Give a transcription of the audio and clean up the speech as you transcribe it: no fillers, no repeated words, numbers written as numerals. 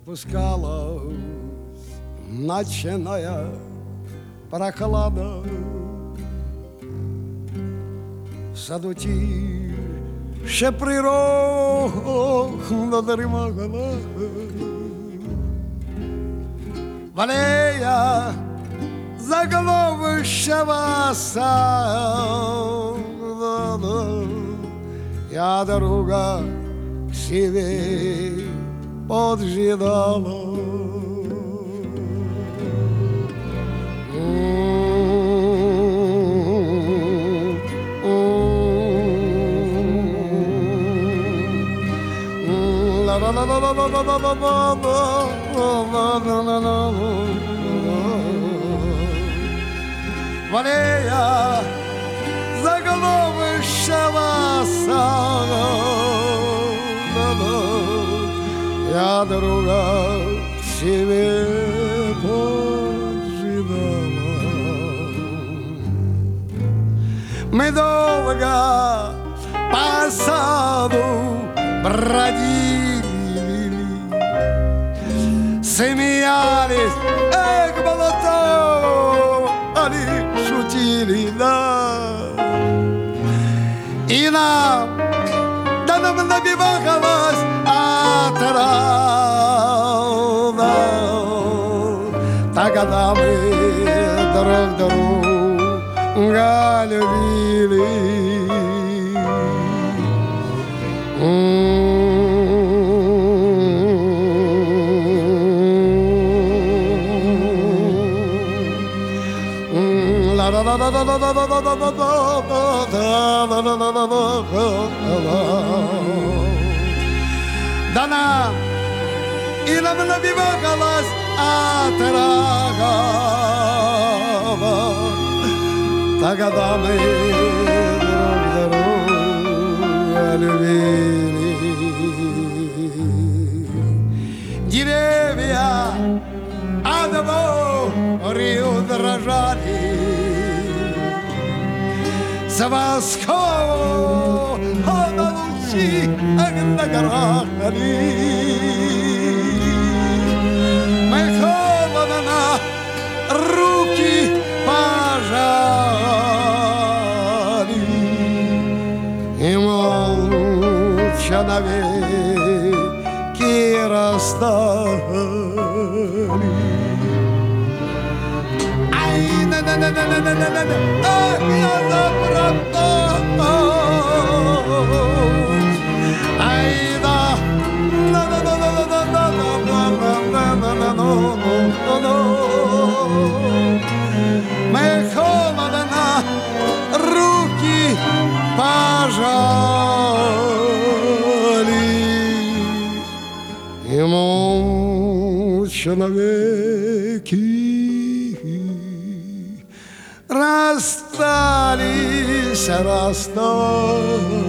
Спускалась ночная прохлада, в саду тише природа дремала, в аллеях заголовищего сада я дорога к себе поджидала. В аллеях заголовищего сада я дорога к себе поджидала. Мы долго по саду бродили, смеялись, болотали, шутили, да. И нам набивалась отрада. Тогда мы друг друга любили. Да нам и нам набивалась отрада. Тогда мы друг друга любили. Деревья от моря дрожали, с восхода лучи на горах горели. Мы холодно руки пожали и молча навеки расстались. Ай, на-на-на-на-на-на-на-на, ах, я запроталась. Ай, да, на-на-на-на-на-на-на-на-на-на-на-на. Мы холодно руки пожали и молча навеки расстались.